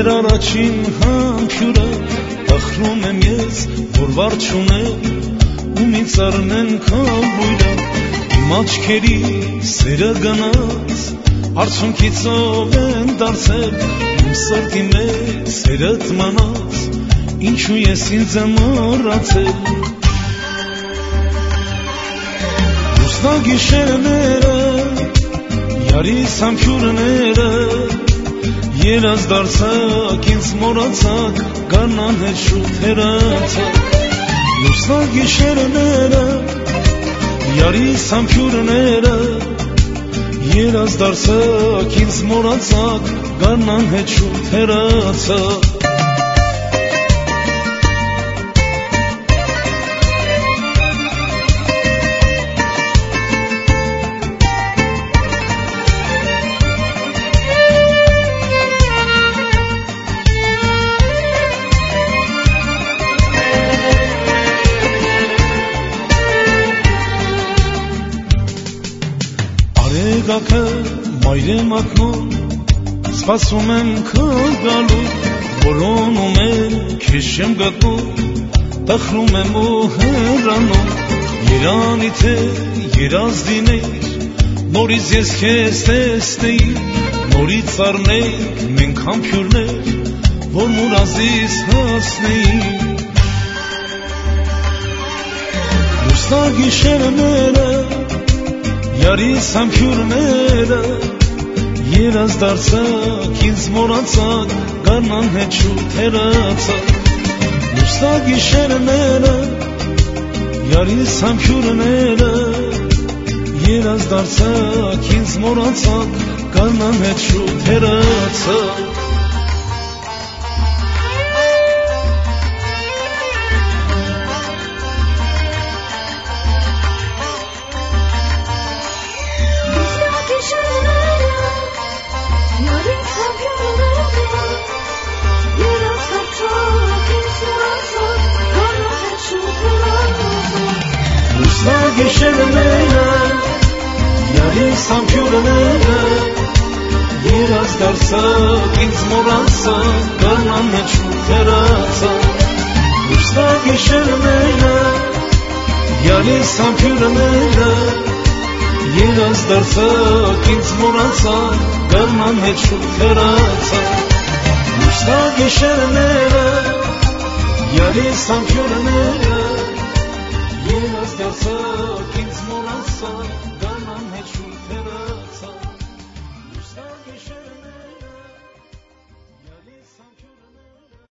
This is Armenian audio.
Մեր առաջին համբյուրը տխրում եմ ես, որ վարդ չունեմ ու ինձ առնեն քամբույրը իմ աչքերի սերը գնաց արցունքից ով են դարձել իմ սրտի մեջ սերդ մնաց ինչու ես ինձ եմ մոռացել լուսնա գիշերները Yarիս համբյուրները երազ դարձակ ինձ մոռացակ գարնան հետ շուտ հեռացակ լուսնա գիշերները Yarիս համբյուրները երազ դարձակ ինձ մոռացակ գարնան հետ շուտ հեռացակ Գակը մայրե մատնոն սպասում եմ քո գալու որոնում եմ քեզ չեմ գտնում տխրում եմ ու հեռանում երանի թե երազ լինեիր նորից ես քեզ տեսնեի նորից առնեինք մենք համբյուրներ որ մուրազից հասնեի լուսնա գիշերները Yarիս համբյուրները երազ դարձակ ինձ մոռացակ գարնան հետ շուտ հեռացակ լուսնա գիշերները Yarիս համբյուրները երազ դարձակ ինձ մոռացակ գարնան հետ շուտ հեռացակ Գիշերները Yarիս համբյուրները երազ դարձակ ինձ մոռացակ գարնան հետ շուտ հեռացակ լուսնա գիշերները Yarիս համբյուրները երազ դարձակ ինձ մոռացակ գարնան հետ շուտ հեռացակ լուսնա գիշերները Yarիս համբյուրները Երազ դարձակ ինձ մոռացակ